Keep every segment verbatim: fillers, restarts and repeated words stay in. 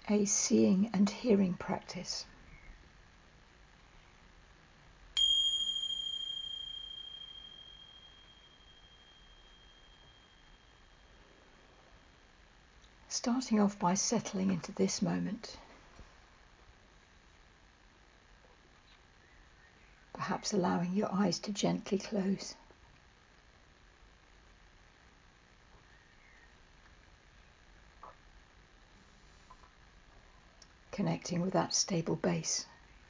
a seeing and hearing practice. Starting off by settling into this moment, perhaps allowing your eyes to gently close. Connecting with that stable base.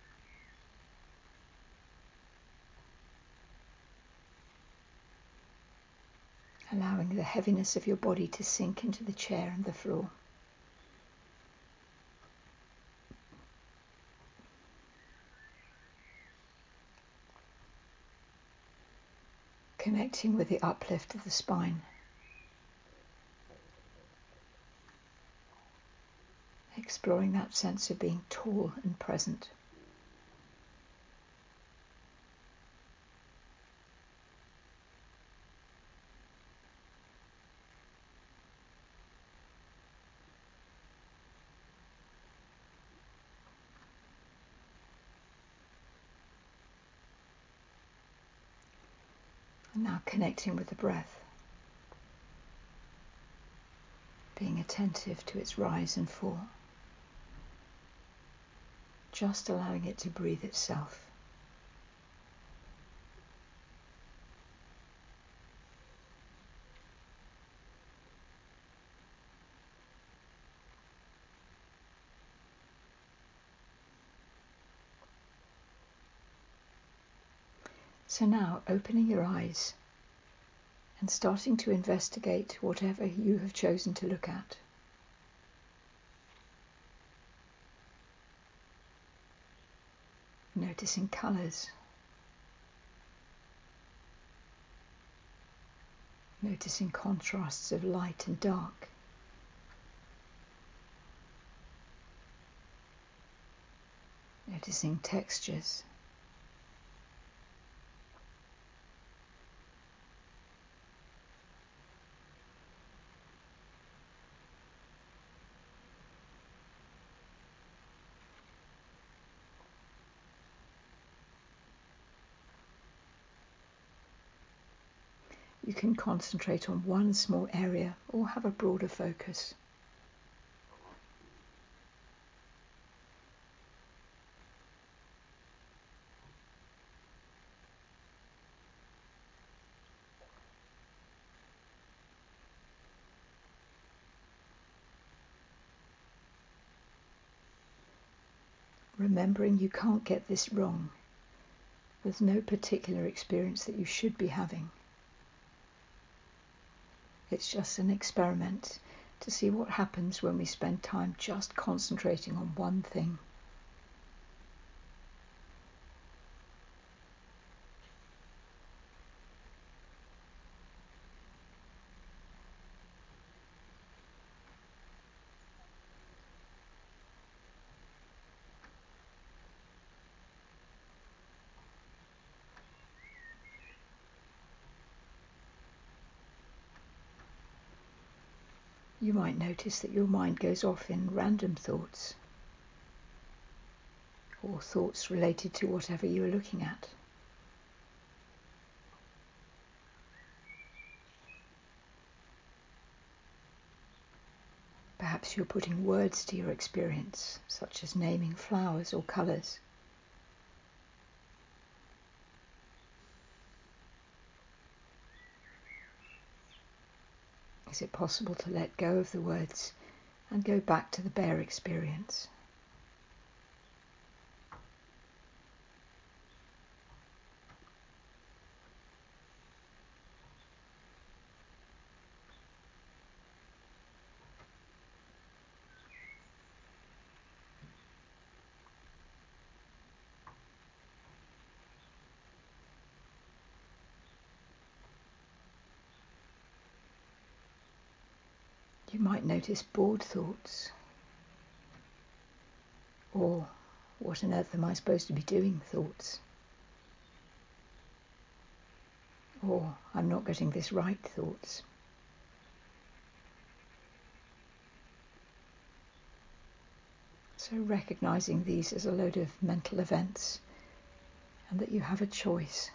Allowing the heaviness of your body to sink into the chair and the floor. Connecting with the uplift of the spine. Exploring that sense of being tall and present. And now connecting with the breath. Being attentive to its rise and fall. Just allowing it to breathe itself. So now opening your eyes and starting to investigate whatever you have chosen to look at. Noticing colours. Noticing contrasts of light and dark. Noticing textures. You can concentrate on one small area or have a broader focus. Remembering you can't get this wrong. There's no particular experience that you should be having. It's just an experiment to see what happens when we spend time just concentrating on one thing. You might notice that your mind goes off in random thoughts, or thoughts related to whatever you are looking at. Perhaps you're putting words to your experience, such as naming flowers or colours. Is it possible to let go of the words and go back to the bare experience? You might notice bored thoughts, or what on earth am I supposed to be doing thoughts, or I'm not getting this right thoughts. So recognizing these as a load of mental events and that you have a choice.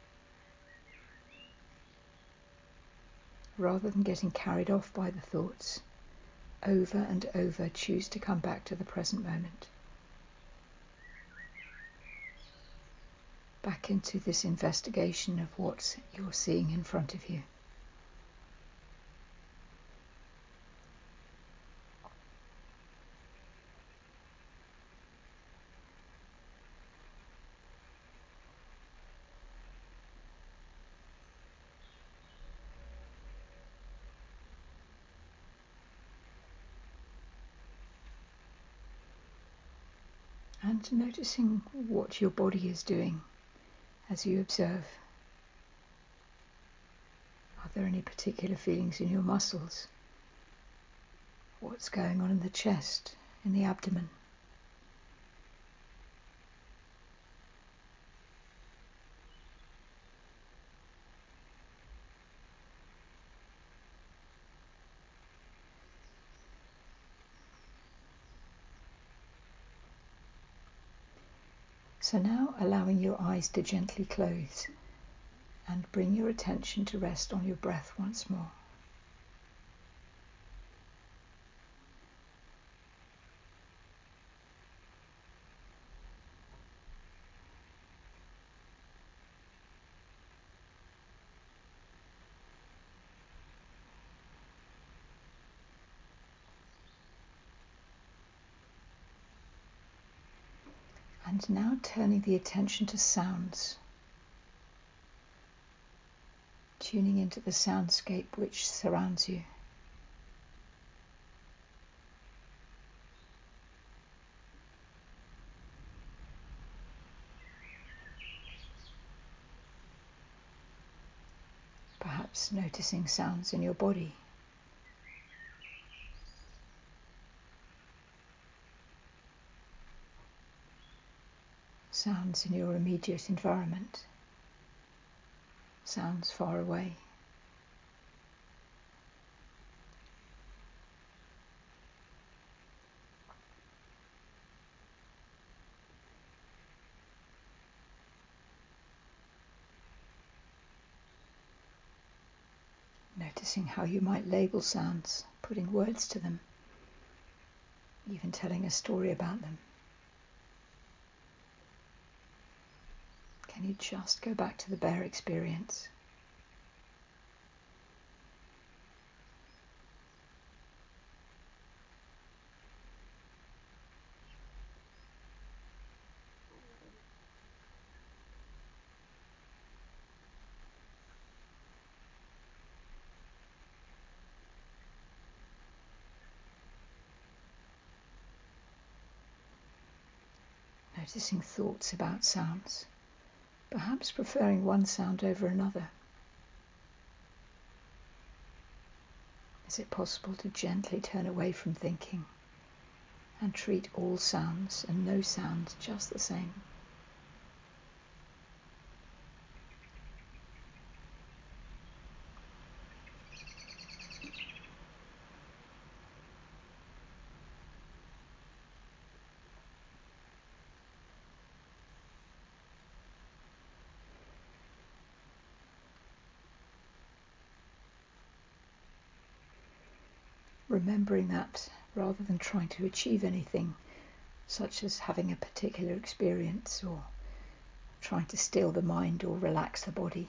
Rather than getting carried off by the thoughts, over and over choose to come back to the present moment. Back into this investigation of what you're seeing in front of you. And noticing what your body is doing as you observe. Are there any particular feelings in your muscles? What's going on in the chest, in the abdomen? So now allowing your eyes to gently close and bring your attention to rest on your breath once more. And now turning the attention to sounds, tuning into the soundscape which surrounds you. Perhaps noticing sounds in your body. Sounds in your immediate environment. Sounds far away. Noticing how you might label sounds, putting words to them, even telling a story about them. Can you just go back to the bare experience? Noticing thoughts about sounds, perhaps preferring one sound over another. Is it possible to gently turn away from thinking and treat all sounds and no sound just the same? Remembering that rather than trying to achieve anything, such as having a particular experience or trying to still the mind or relax the body,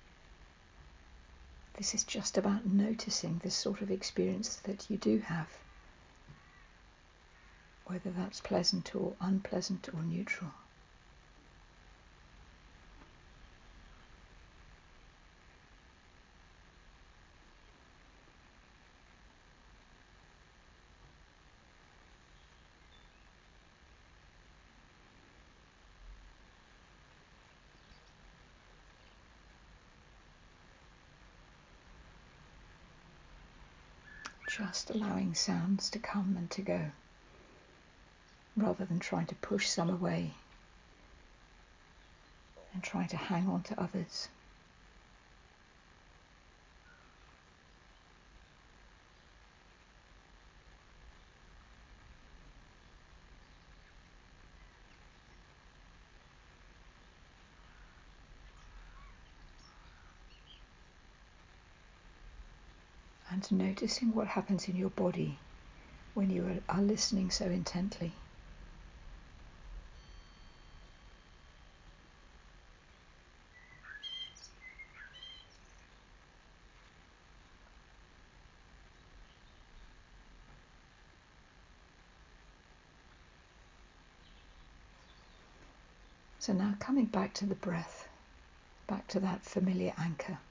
this is just about noticing the sort of experience that you do have, whether that's pleasant or unpleasant or neutral. Just allowing sounds to come and to go, rather than trying to push some away and trying to hang on to others. and noticing what happens in your body when you are listening so intently. So now coming back to the breath, back to that familiar anchor.